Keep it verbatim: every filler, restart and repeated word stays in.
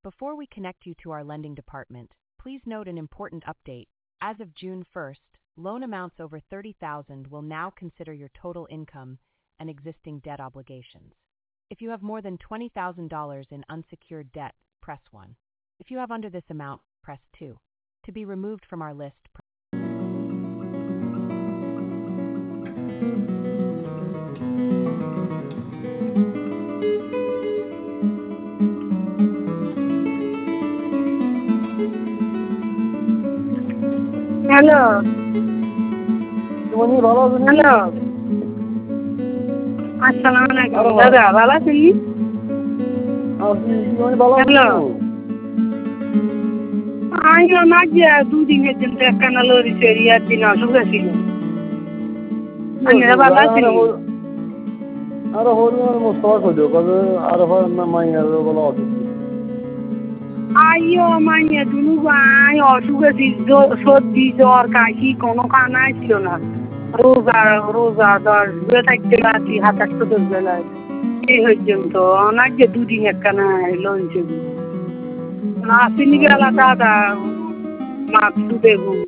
Before we connect you to our lending department, please note an important update. As of June first, loan amounts over thirty thousand dollars will now consider your total income and existing debt obligations. If you have more than twenty thousand dollars in unsecured debt, press one. If you have under this amount, press two. To be removed from our list, press hello তুমি ভালো আছো? Hello আসসালামু আলাইকুম দাদা ভালো আছেন? তুমি ভালো হ্যালো আছো? আমি মাঝে দুদিনের জন্য একখানা লরি চড়ি আর দিন অসুখ ছিল। আপনারা ভালো আছেন? আরে হরিয়ার মোস্তফা কইলো কবে আর হয় না মাইয়ার বলা অসুখ। আইও মাইয়া দুনু ভাই অসুখ ছিল, সর্দি জ্বর কাশি কোনো কানা ছিল না। রোজা রোজা দশ বেলা থাকতে রাতি সাতাশ দশ বেলায় এই পর্যন্ত অনেক যে দুদিন একখানা লরি চড়ি আসেনি গেলা দাদা মাকসু দেখুন